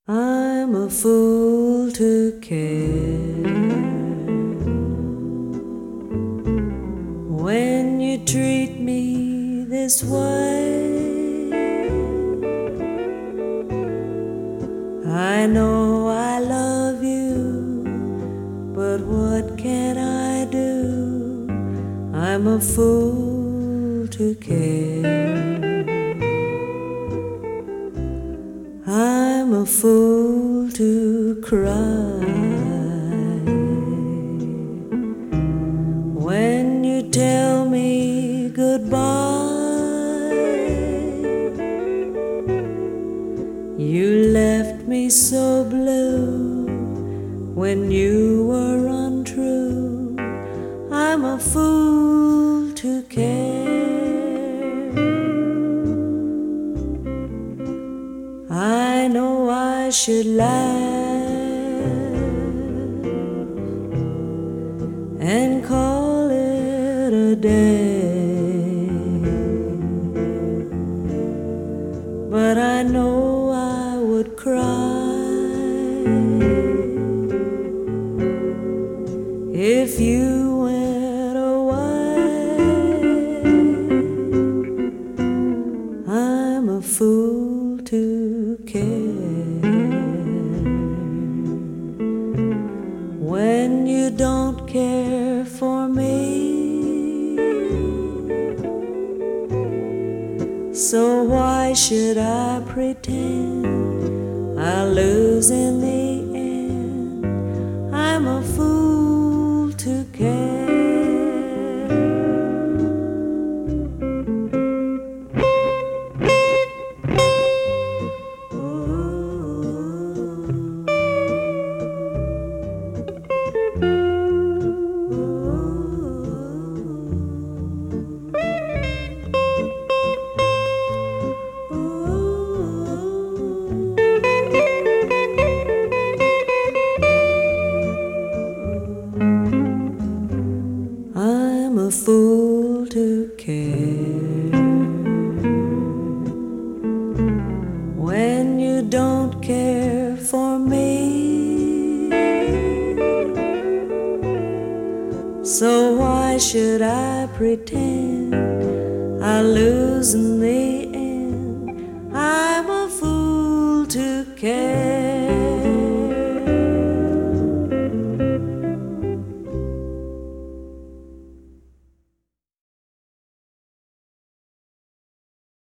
I'm a fool to care when you treat me this way. I know I love you, but what can I do? I'm a fool to care. I'm a fool to cry when you tell me goodbye. You left me so blue when you were untrue. I'm a fool to care. I know I should laugh and call it a day, but I know I would cry if you went away. I'm a fool to care when you don't care for me. So why should I pretend I'll lose in the end? I'm a fool to care. I'm a fool to care when you don't care for me. So why should I pretend I'll lose in the